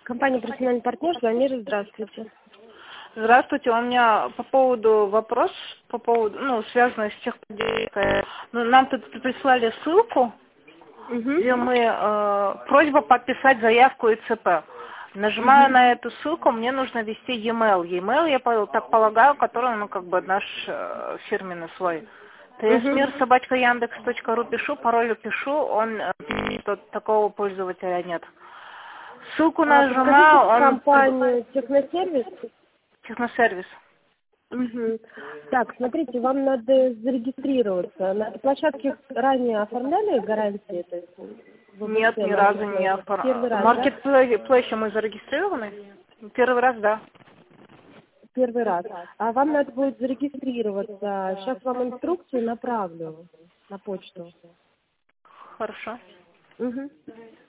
Компания «Профессиональный партнер», Замира, здравствуйте. Здравствуйте, у меня по поводу вопрос, связанный с техподдержкой. Нам тут прислали ссылку, где просьба подписать заявку ИЦП. Нажимаю на эту ссылку, мне нужно ввести e-mail. E-mail, я так полагаю, который, наш фирменный свой. tsmir@yandex.ru пишу, пароль пишу, он такого пользователя нет. Ссылку нажимаю, компанию «Техносервис». Техносервис. Так, смотрите, вам надо зарегистрироваться. На этой площадке ранее оформляли гарантии? То есть Нет, ни разу не оформляли. В маркетплейсе мы зарегистрированы? Первый раз, да. Первый раз. А вам надо будет зарегистрироваться. Сейчас вам инструкцию направлю на почту. Хорошо.